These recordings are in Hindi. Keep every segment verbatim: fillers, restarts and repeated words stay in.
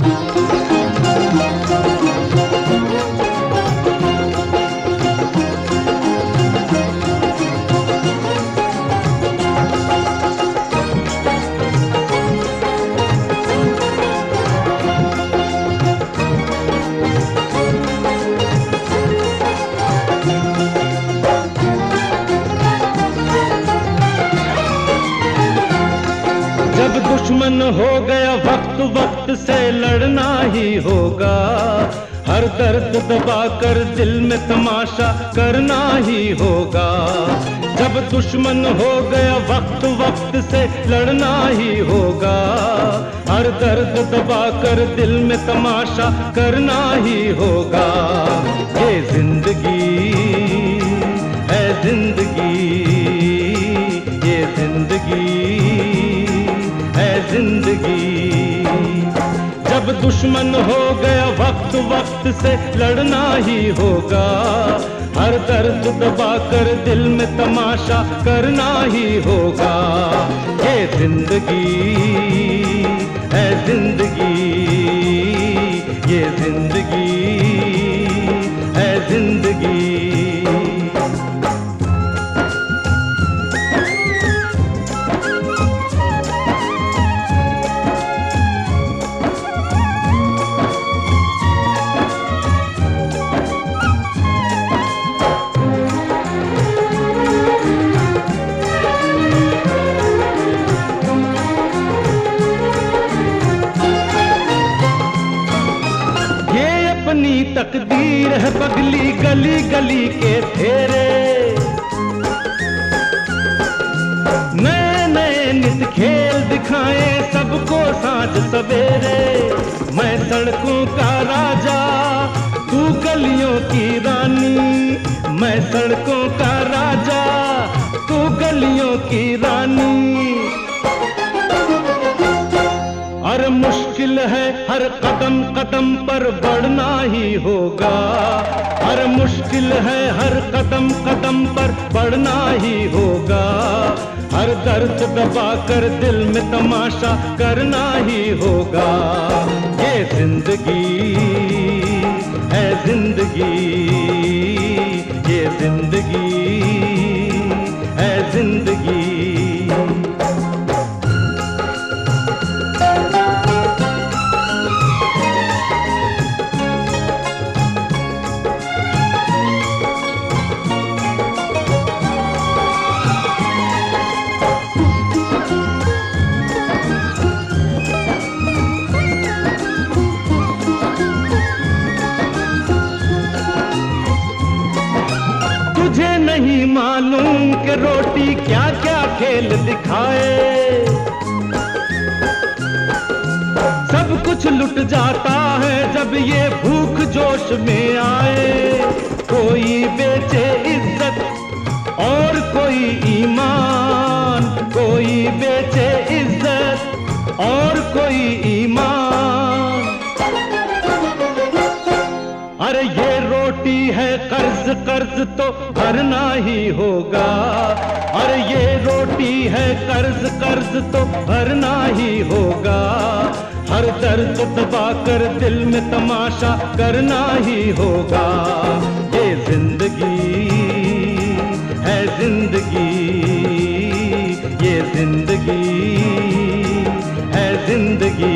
जब दुश्मन हो गया वक्त वक्त से लड़ना ही होगा, हर दर्द दबा कर दिल में तमाशा करना ही होगा। जब दुश्मन हो गया वक्त वक्त से लड़ना ही होगा, हर दर्द दबा कर दिल में तमाशा करना ही होगा। ये जिंदगी है जिंदगी, ये जिंदगी है जिंदगी। जब दुश्मन हो गया वक्त वक्त से लड़ना ही होगा, हर दर्द दबा कर दिल में तमाशा करना ही होगा। ये जिंदगी है जिंदगी, ये जिंदगी है जिंदगी। अपनी तकदीर है पगली गली गली के फेरे, नए नए नित खेल दिखाए सबको साँझ सवेरे। मैं सड़कों का राजा तू गलियों की रानी, मैं सड़कों का राजा तू गलियों की रानी। और मुश्किल है हर कदम कदम पर बढ़ना ही होगा, हर मुश्किल है हर कदम कदम पर बढ़ना ही होगा। हर दर्द दबा कर दिल में तमाशा करना ही होगा। ये जिंदगी है जिंदगी, ये जिंदगी है जिंदगी। तुझे नहीं मालूम कि रोटी क्या क्या खेल दिखाए, सब कुछ लुट जाता है जब ये भूख जोश में आए। कोई बेचे इज्जत और कोई ईमान, कोई बेचे इज्जत और कोई ईमान। अरे ये रोटी है कर्ज कर्ज तो भरना ही होगा, अरे ये रोटी है कर्ज कर्ज तो भरना ही होगा। हर दर्द दबा कर दिल में तमाशा करना ही होगा। ये जिंदगी है जिंदगी, ये जिंदगी है जिंदगी।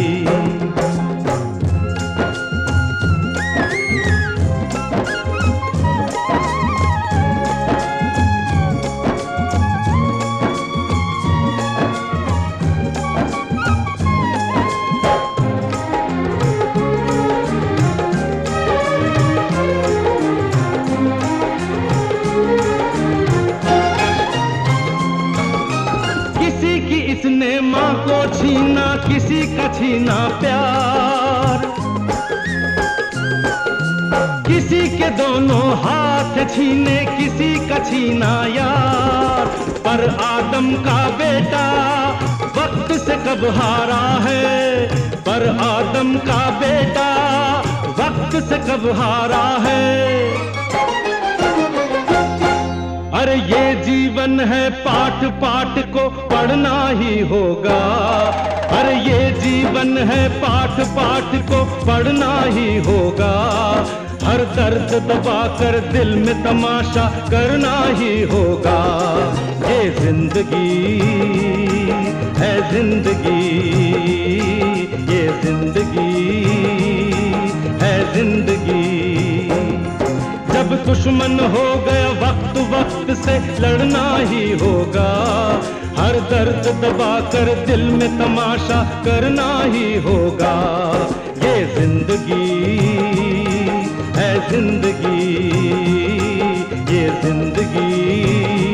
इसने माँ को छीना किसी का छीना प्यार, किसी के दोनों हाथ छीने किसी का छीना यार। पर आदम का बेटा वक्त से कब हारा है, पर आदम का बेटा वक्त से कब हारा है। अरे ये जीवन है पाठ पाठ को पढ़ना ही होगा। अरे ये जीवन है पाठ पाठ को पढ़ना ही होगा। हर दर्द दबाकर दिल में तमाशा करना ही होगा। ये जिंदगी है जिंदगी, ये जिंदगी है जिंदगी। जब दुश्मन हो गया वक्त वक्त से लड़ना ही होगा। हर दर्द दबाकर दिल में तमाशा करना ही होगा। ये जिंदगी है जिंदगी, ये जिंदगी